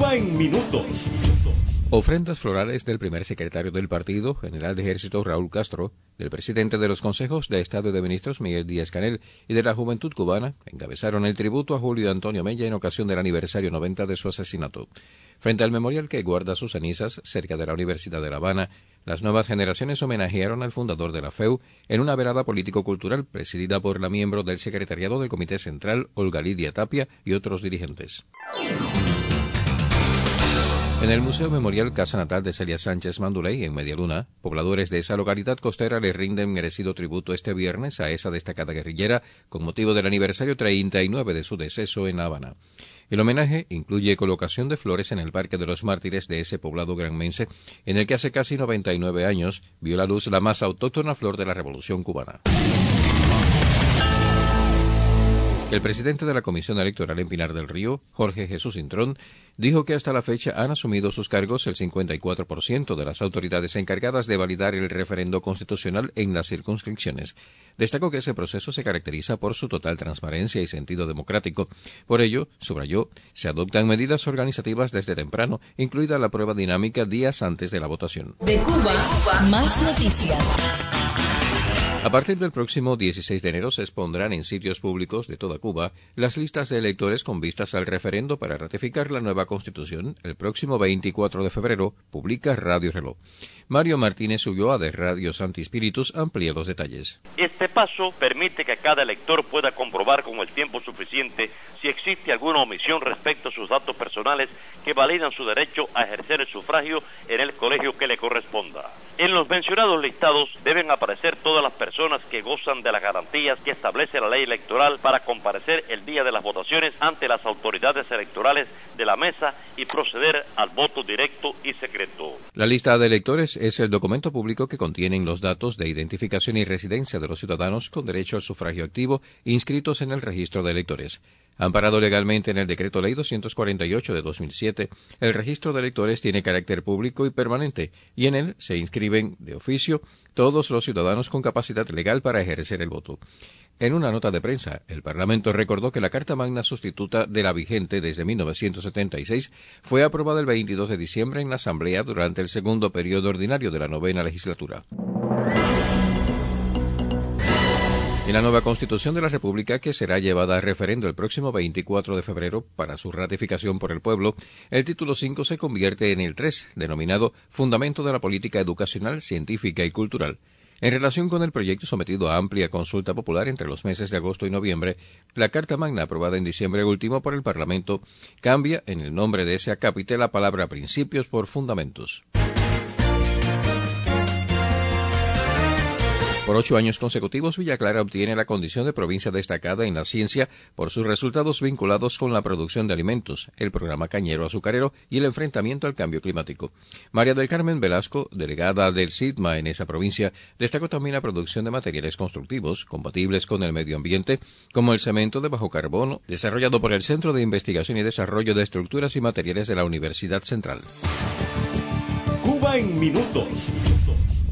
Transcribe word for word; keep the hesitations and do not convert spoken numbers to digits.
Cuba en minutos. Ofrendas florales del primer secretario del partido, general de ejército Raúl Castro, del presidente de los consejos de Estado y de Ministros Miguel Díaz-Canel y de la Juventud Cubana encabezaron el tributo a Julio Antonio Mella en ocasión del aniversario noventa de su asesinato. Frente al memorial que guarda sus cenizas cerca de la Universidad de La Habana, las nuevas generaciones homenajearon al fundador de la F E U en una velada político-cultural presidida por la miembro del secretariado del Comité Central, Olga Lidia Tapia, y otros dirigentes. En el Museo Memorial Casa Natal de Celia Sánchez Manduley, en Medialuna, pobladores de esa localidad costera le rinden merecido tributo este viernes a esa destacada guerrillera con motivo del aniversario treinta y nueve de su deceso en La Habana. El homenaje incluye colocación de flores en el Parque de los Mártires de ese poblado granmense, en el que hace casi noventa y nueve años vio la luz la más autóctona flor de la Revolución cubana. El presidente de la Comisión Electoral en Pinar del Río, Jorge Jesús Intrón, dijo que hasta la fecha han asumido sus cargos el cincuenta y cuatro por ciento de las autoridades encargadas de validar el referendo constitucional en las circunscripciones. Destacó que ese proceso se caracteriza por su total transparencia y sentido democrático. Por ello, subrayó, se adoptan medidas organizativas desde temprano, incluida la prueba dinámica días antes de la votación. De Cuba, más noticias. A partir del próximo dieciséis de enero se expondrán en sitios públicos de toda Cuba las listas de electores con vistas al referendo para ratificar la nueva Constitución. El próximo veinticuatro de febrero, publica Radio Reloj. Mario Martínez Ulloa, de Radio Santi Spíritus, amplía los detalles. Este paso permite que cada elector pueda comprobar con el tiempo suficiente si existe alguna omisión respecto a sus datos personales que validan su derecho a ejercer el sufragio en el colegio que le corresponda. En los mencionados listados deben aparecer todas las personas que gozan de las garantías que establece la ley electoral para comparecer el día de las votaciones ante las autoridades electorales de la mesa y proceder al voto directo y secreto. La lista de electores es el documento público que contienen los datos de identificación y residencia de los ciudadanos con derecho al sufragio activo inscritos en el registro de electores. Amparado legalmente en el Decreto Ley doscientos cuarenta y ocho de dos mil siete, el registro de electores tiene carácter público y permanente, y en él se inscriben de oficio todos los ciudadanos con capacidad legal para ejercer el voto. En una nota de prensa, el Parlamento recordó que la Carta Magna sustituta de la vigente desde mil novecientos setenta y seis fue aprobada el veintidós de diciembre en la Asamblea durante el segundo periodo ordinario de la novena legislatura. En la nueva Constitución de la República, que será llevada a referendo el próximo veinticuatro de febrero para su ratificación por el pueblo, el título cinco se convierte en el tres, denominado Fundamento de la Política Educacional, Científica y Cultural. En relación con el proyecto sometido a amplia consulta popular entre los meses de agosto y noviembre, la Carta Magna aprobada en diciembre último por el Parlamento cambia en el nombre de ese acápite la palabra principios por fundamentos. Por ocho años consecutivos, Villa Clara obtiene la condición de provincia destacada en la ciencia por sus resultados vinculados con la producción de alimentos, el programa cañero azucarero y el enfrentamiento al cambio climático. María del Carmen Velasco, delegada del SIDMA en esa provincia, destacó también la producción de materiales constructivos compatibles con el medio ambiente, como el cemento de bajo carbono, desarrollado por el Centro de Investigación y Desarrollo de Estructuras y Materiales de la Universidad Central. Cuba en minutos.